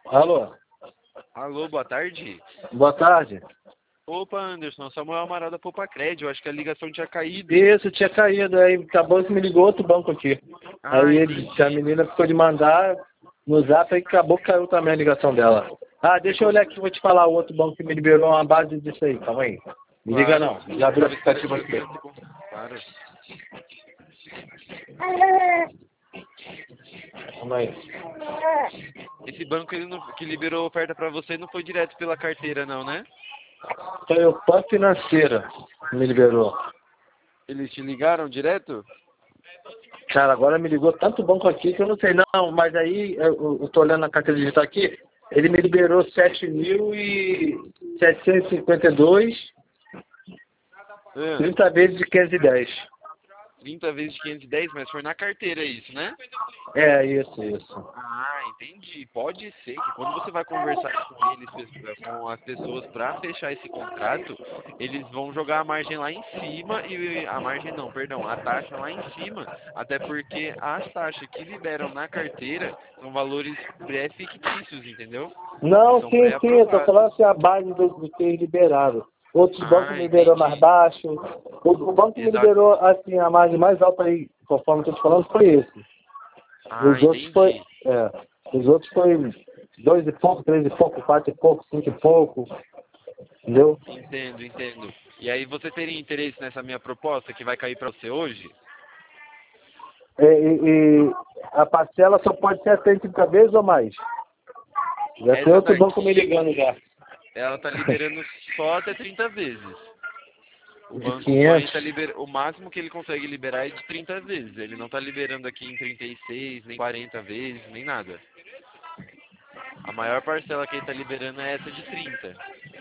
Alô, Alô, boa tarde. boa tarde. Opa, Anderson, Samuel Amaral da Popacred. Eu acho que a ligação tinha caído. Isso, tinha caído, aí acabou que me ligou outro banco aqui. Ah, Aí entendi. a menina ficou de mandar no zap, aí acabou que caiu também a ligação dela. Ah, deixa eu olhar aqui, vou te falar o outro banco que me liberou uma base disso aí, calma aí. Me liga Claro. não, já abriu o Tava aplicativo esperando aqui. você. Claro. Calma aí. Esse banco que liberou a oferta pra você não foi direto pela carteira, não, né? Foi o PAN Financeira que me liberou. Eles te ligaram direto? Cara, agora me ligou tanto banco aqui que eu não sei não, mas aí eu tô olhando na carteira digital aqui, ele me liberou 7.752, Ah, 30 vezes de 510. 30 vezes 510, mas foi na carteira isso, né? É, isso. Ah, entendi. Pode ser que quando você vai conversar com eles, com as pessoas para fechar esse contrato, eles vão jogar a margem lá em cima e a margem não, perdão, a taxa lá em cima, até porque as taxas que liberam na carteira são valores pré-fictícios, entendeu? Eles Não, são sim, eu tô falando pré-aprovados. assim, a base do que eles liberaram. Outros bancos Ah, me liberou mais entendi. baixo. O banco que me Exato. liberou, assim, a margem mais alta aí, conforme eu tô te falando, foi esse. Ah, Os outros foi, entendi. os outros foi 2 e pouco, 3 e pouco, 4 e pouco, 5 e pouco, entendeu? Entendo, entendo. E aí você teria interesse nessa minha proposta que vai cair para você hoje? E a parcela só pode ser até 30 vezes ou mais. Já tem Essa outro banco me daqui, ligando já. ela tá liberando só até 30 vezes. O De Banco Pan 500. tá o máximo que ele consegue liberar é de 30 vezes. Ele não tá liberando aqui em 36, nem 40 vezes, nem nada. A maior parcela que ele tá liberando é essa de 30.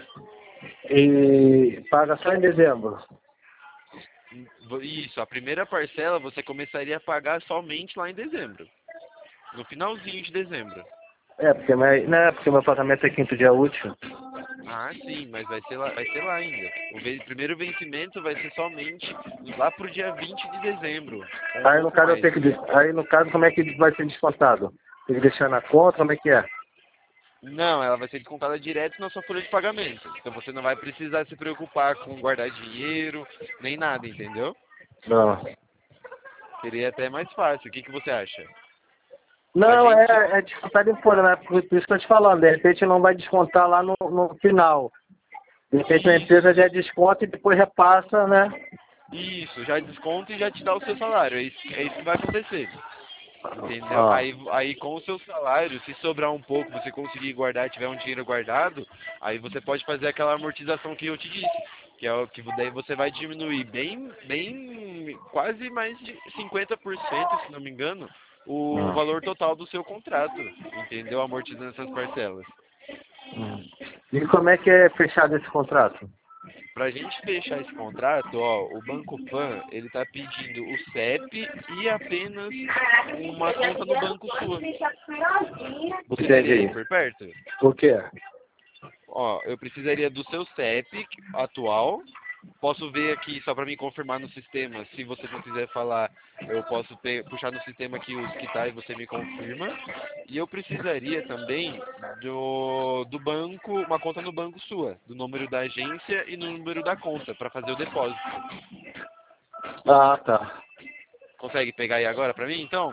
E paga só em dezembro. Isso, a primeira parcela você começaria a pagar somente lá em dezembro. No finalzinho de dezembro. Porque meu pagamento é quinto dia útil. Ah, sim, mas vai ser lá ainda. O primeiro vencimento vai ser somente lá pro dia 20 de dezembro, ou um Aí no pouco caso eu mais. tenho que. Aí no caso como é que vai ser descontado? Tem que deixar na conta, como é que é? Não, ela vai ser descontada direto na sua folha de pagamento. Então você não vai precisar se preocupar com guardar dinheiro, nem nada, entendeu? Não. Seria até mais fácil. O que que você acha? A Não, gente. é descontado em folha, né? Por isso que eu tô te falando, de repente não vai descontar lá no final. De repente a empresa já desconta e depois repassa, né? Isso, já desconta e já te dá o seu salário. É isso que vai acontecer. Entendeu? Ó. Aí com o seu salário, se sobrar um pouco, você conseguir guardar, tiver um dinheiro guardado, aí você pode fazer aquela amortização que eu te disse, que é o que daí você vai diminuir quase mais de 50%, se não me engano, o Hum, valor total do seu contrato, entendeu? Amortizando essas parcelas. hum. E como é que é fechado esse contrato? Para a gente fechar esse contrato, ó, o Banco Pan, ele tá pedindo o CEP e apenas uma conta no banco sua. Você Entende teria aí aí? por perto? O quê? Ó, eu precisaria do seu CEP atual. Posso ver aqui só para me confirmar no sistema. Se você não quiser falar, eu posso puxar no sistema aqui os que tá e você me confirma. E eu precisaria também do banco, uma conta no banco sua, do número da agência e no número da conta para fazer o depósito. Ah, tá. Consegue pegar aí agora para mim, então?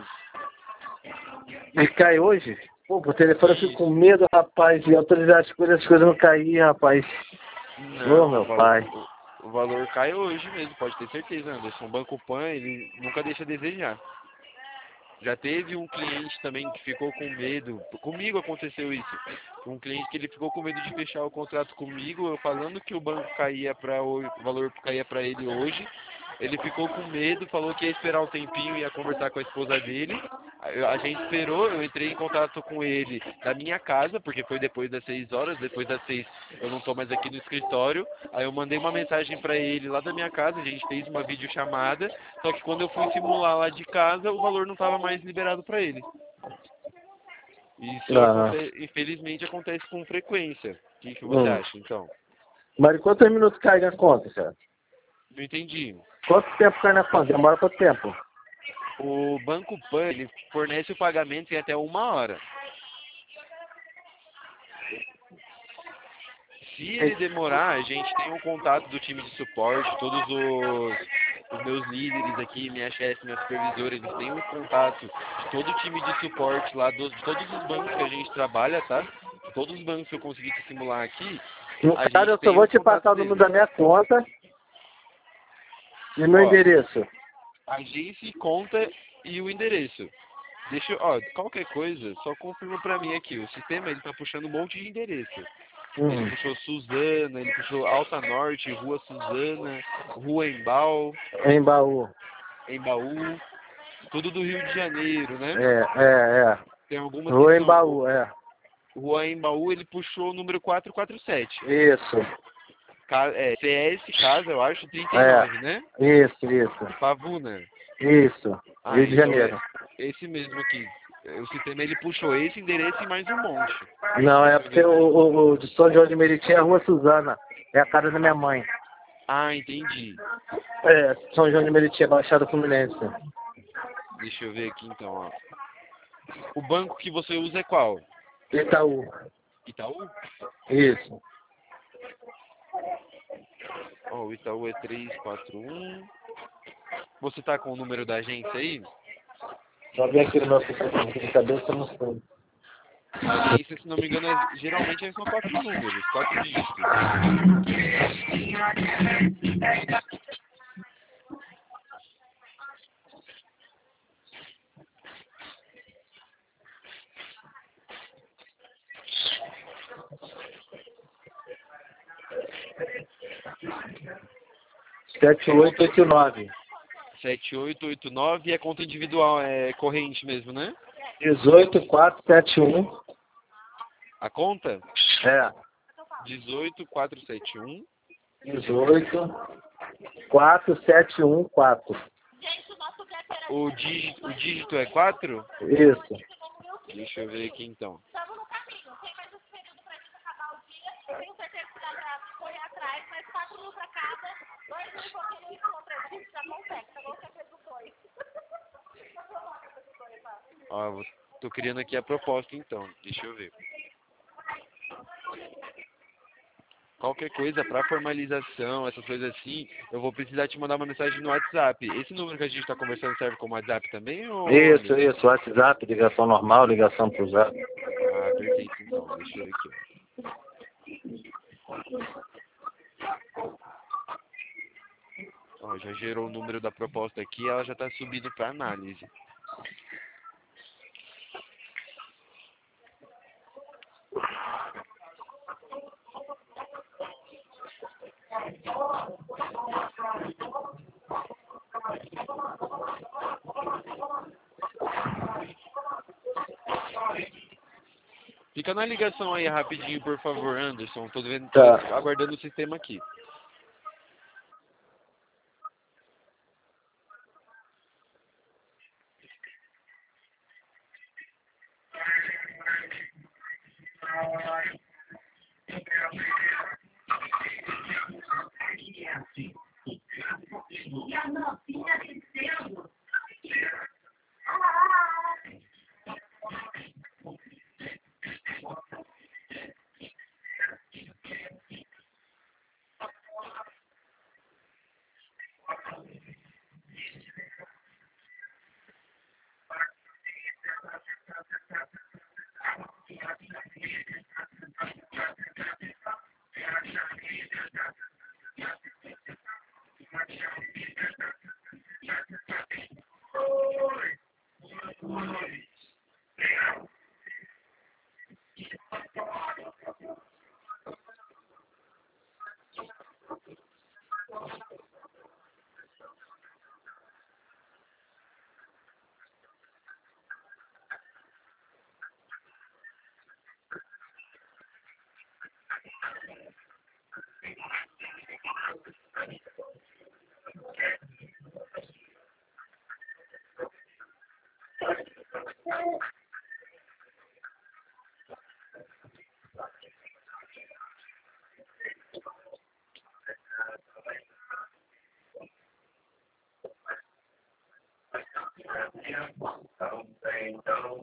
E cai hoje? Pô, por telefone eu fico com Isso. medo, rapaz, de autorizar as coisas não cair, rapaz. Ô, Não, meu pai. o valor cai hoje mesmo, pode ter certeza, Anderson. O Banco Pan, ele nunca deixa a desejar. Já teve um cliente também que ficou com medo. Comigo aconteceu isso. Um cliente que ele ficou com medo de fechar o contrato comigo, eu falando que o banco caía para o valor caía para ele hoje. Ele ficou com medo, falou que ia esperar um tempinho e ia conversar com a esposa dele. A gente esperou, eu entrei em contato com ele da minha casa, porque foi depois das 6 horas, depois das 6 eu não estou mais aqui no escritório. Aí eu mandei uma mensagem para ele lá da minha casa, a gente fez uma videochamada, só que quando eu fui simular lá de casa, o valor não estava mais liberado para ele. Isso Ah, infelizmente acontece com frequência. O que você hum. acha, então? Mas quantos minutos cai na conta, cara? Não entendi. Quanto tempo cai na conta? Demora quanto tempo? O Banco Pan, ele fornece o pagamento em até 1 hora. Se ele demorar, a gente tem um contato do time de suporte, todos os meus líderes aqui, minha chefe, minha supervisora, eles têm um contato de todo o time de suporte lá, de todos os bancos que a gente trabalha, tá? De todos os bancos que eu consegui te simular aqui, No a caso, gente eu só tem vou o te contato passar o número deles. da minha conta e meu Ó, endereço. agência, conta e o endereço. Deixa eu, ó, qualquer coisa, só confirma pra mim aqui. O sistema, ele tá puxando um monte de endereço. Ele puxou Suzana, ele puxou Alta Norte, Rua Suzana, Rua Embal, Em Baú. Embaú, tudo do Rio de Janeiro, né? É. Tem algumas que Rua em são. Baú, é. Rua Embaú, ele puxou o número 447. Isso. CS Casa, eu acho, 39, né? Isso. Pavuna. Isso. Ah, Rio de então Janeiro. esse mesmo aqui. O sistema, ele puxou esse endereço e mais um monte. Não, é porque o de São João de Meriti é a Rua Suzana. É a casa da minha mãe. Ah, entendi. É, São João de Meriti é Baixada Fluminense. Deixa eu ver aqui então, ó. O banco que você usa é qual? Itaú. Itaú? Isso. Ó, o Itaú é 341. Você tá com o número da agência aí? Só ver aqui no meu sistema de cabeça, não sei. A agência, se não me engano, geralmente são 4 números, 4 dígitos. 7889. 7889 é conta individual, é corrente mesmo, né? 18471. A conta? É. 18471. 1847114. O dígito é 4? Isso. Deixa eu ver aqui então. Ó, tô criando aqui a proposta então. Deixa eu ver. Qualquer coisa para formalização, essas coisas assim, eu vou precisar te mandar uma mensagem no WhatsApp. Esse número que a gente está conversando serve como WhatsApp também? Ou... Isso. WhatsApp, ligação normal, ligação pro zap. Ah, perfeito então. Deixa eu ver aqui. Ó, já gerou o número da proposta aqui, ela já está subindo para análise. Fica na ligação aí rapidinho, por favor, Anderson. Tô vendo, tô Tá. aguardando o sistema aqui.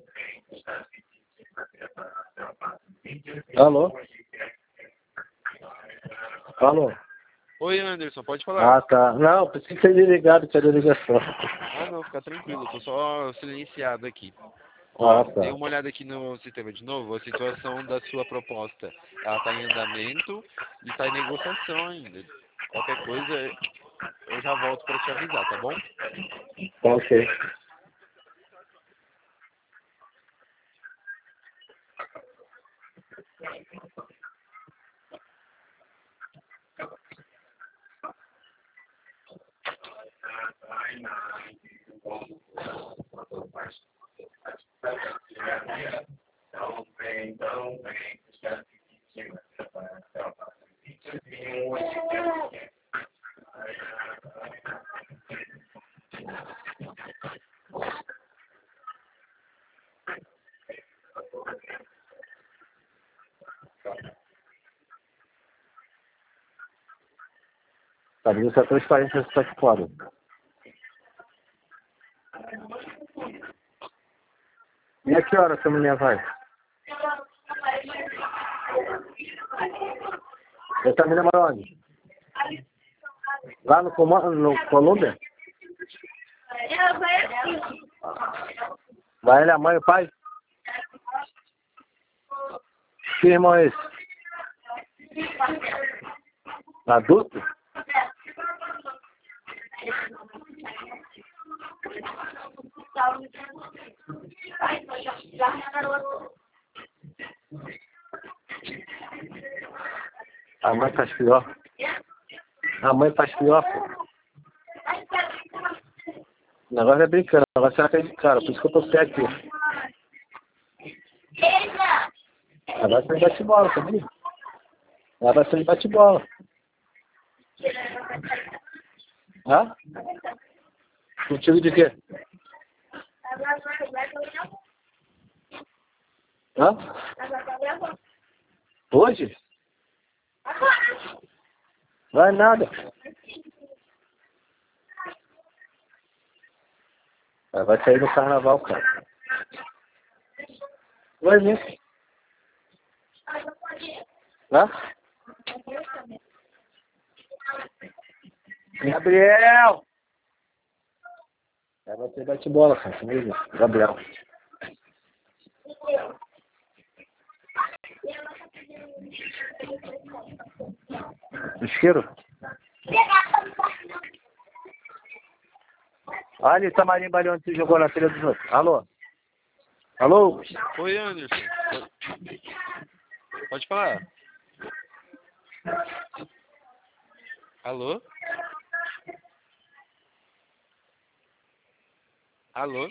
Alô? Alô? Oi, Anderson, pode falar. Ah, tá. Não, pensei que você tinha ligado, tinha ligação. Ah, não, fica tranquilo, eu tô só silenciado aqui. Ó, Ah, dei tá. uma olhada aqui no sistema de novo, a situação da sua proposta, ela tá em andamento e tá em negociação ainda. Qualquer coisa, eu já volto para te avisar, tá bom? Tá ok. Tá vindo essa transparência, você tá aqui fora. E a que hora essa mulher vai? Essa menina mora onde? Lá no Colômbia? Vai ele, a mãe e o pai? Que irmão é esse? Adulto? A mãe faz pior. A mãe faz pior, pô. O negócio é brincando, o negócio é cair de cara, por isso que eu tô pé aqui. Agora você bate bola, tá vendo? Agora você bate bola. Hã? Contigo de quê? Hã? Hoje? Vai nada. Vai sair no carnaval, cara. Vai mesmo. Hã? Gabriel! Vai ser bate bola, cara, comigo. Gabriel. Isqueiro? Olha esse Marinho Baleão que você jogou na telha dos outros. Alô? Alô? Oi, Anderson. Pode falar. Alô? Alô?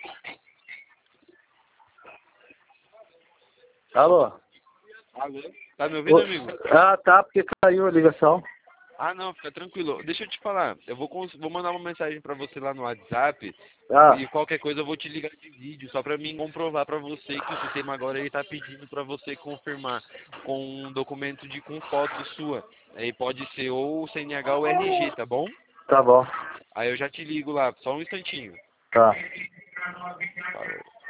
Alô? Alô? Tá me ouvindo, amigo? Ah, tá, porque caiu a ligação. Ah, não, fica tranquilo. Deixa eu te falar. Eu vou mandar uma mensagem pra você lá no WhatsApp Ah, e qualquer coisa eu vou te ligar de vídeo só pra mim comprovar pra você que o sistema agora ele tá pedindo pra você confirmar com um documento com foto sua. Aí pode ser ou o CNH ou o RG, tá bom? tá bom. Aí eu já te ligo lá, só um instantinho. Tá. Falou.